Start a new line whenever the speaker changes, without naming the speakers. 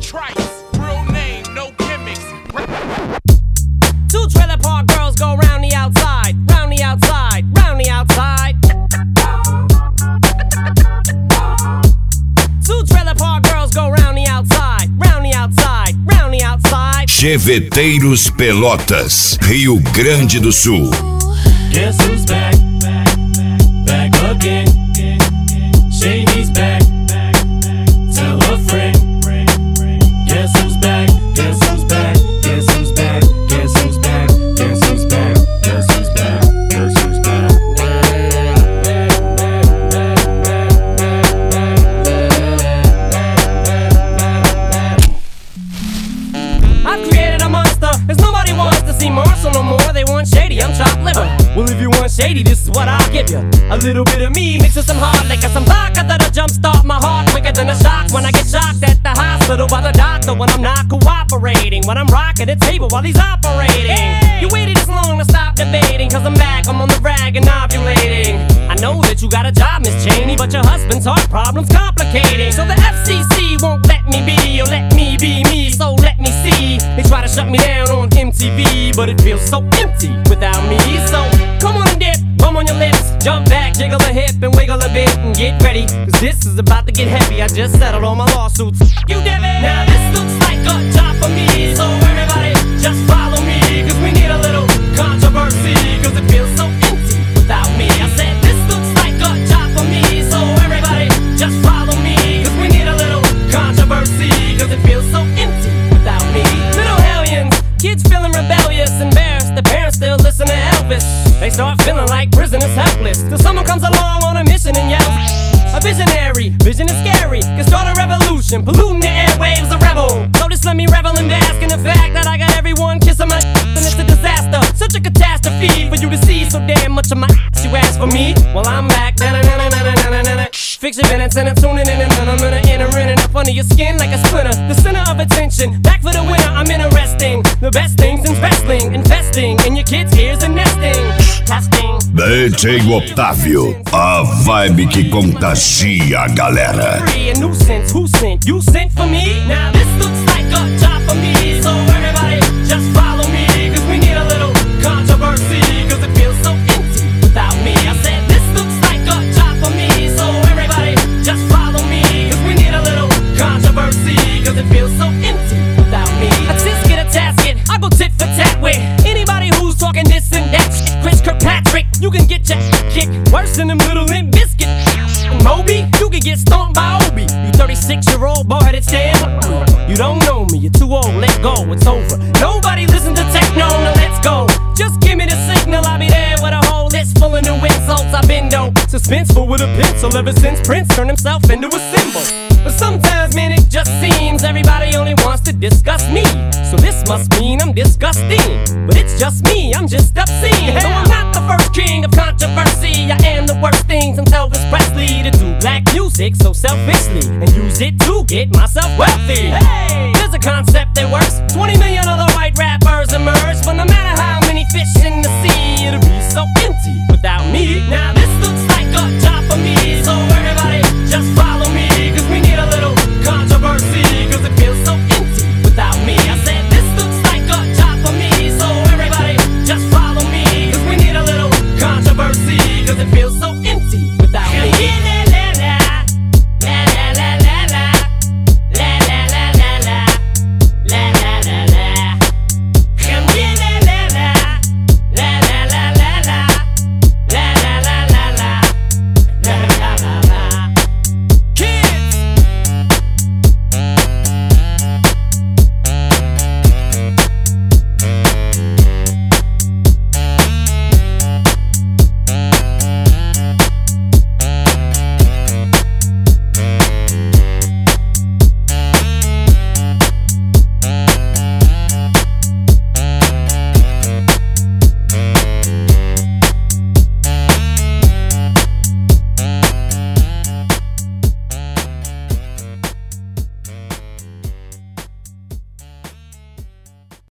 Trice, real name, no gimmicks.
Two trailer park girls go round the outside, round the outside, round the outside. Two trailer park girls go round the outside, round the outside, round the outside.
Cheveteiros Pelotas, Rio Grande do Sul.
Guess who's back? Back again. Shady's back. Tell a friend. Guess who's back? Guess who's back? Guess who's back? Guess who's back? Guess who's back? Guess who's back? Guess who's back?
I've created a monster, cause nobody wants to see Marshall no more. They want Shady, I'm chopped liver. Well, if you want Shady, this is what I'll give you. A little bit of me mixed with some hard liquor, some vodka that'll jumpstart my heart quicker than a shock when I get shocked at the hospital by the doctor when I'm not cooperating, when I'm rocking the table while he's operating. Hey! You waited this long to stop debating, cause I'm back, I'm on the rag and ovulating. I know that you got a job, Miss Cheney, but your husband's heart problem's complicating. So the FCC won't let me be, or let me be me, so let me see. They try to shut me down on MTV, but it feels so empty without me. So come on and dip, bum on your lips, jump back, jiggle a hip and wiggle a bit and get ready, cause this is about to get heavy. I just settled all my lawsuits. You did it! Now this looks like a job for me, so everybody just follow me, cause we need a little controversy, cause it feels so empty without me. I said this looks like a job for me, so everybody just follow me, cause we need a little controversy, cause it feels so empty without me. Little hellions, kids feeling rebellious, embarrassed, the parents still listen to Elvis. They start feeling like prisoners helpless, till someone comes along on a mission and yells. A visionary, vision is scary, can start a revolution, polluting the airwaves, a rebel. So just let me revel and bask in the fact that I got everyone kissing my and it's a disaster, such a catastrophe for you to see so damn much of my you ask for me. Well, I'm back, fix your minutes and I'm tuning in and I'm gonna enter in and up under your skin like a splinter. The center of attention, back for the winner, I'm interesting. The best things in wrestling, investing in your kids' ears and nesting. Testing.
DJ Otávio, a vibe que contagia a galera.
A nuisance, who sent? You sent for me? Now this looks like a job for me, so everybody just follow me, cause we need a little controversy, cause it feels so empty without me. I said this looks like a job for me, so everybody just follow me, cause we need a little controversy, cause it feels so empty without me. I just get a tasket, I go tit for tat with anybody who's talking this and that shit. Chris Kirkpatrick, you can get your kicked worse than them little Limp Bizkit. Moby, you can get stomped by Obi. You 36-year-old boy-headed stand. You don't know me, you're too old, let go, it's over. Nobody listen to techno, now let's go. Just give me the signal, I'll be there with a whole list full of new insults. I've been dope, suspenseful with a pencil ever since Prince turned himself into a symbol. But sometimes, man, it just seems everybody only wants to discuss me. So this must mean I'm disgusting. But it's just me, I'm just obscene. Though I'm not the first king of controversy, I am the worst thing since Elvis Presley to do black music so selfishly and use it to get myself wealthy. Hey, there's a concept that works. 20 million other white rappers emerge, but no matter how many fish in the sea, it'll be so empty without me. Now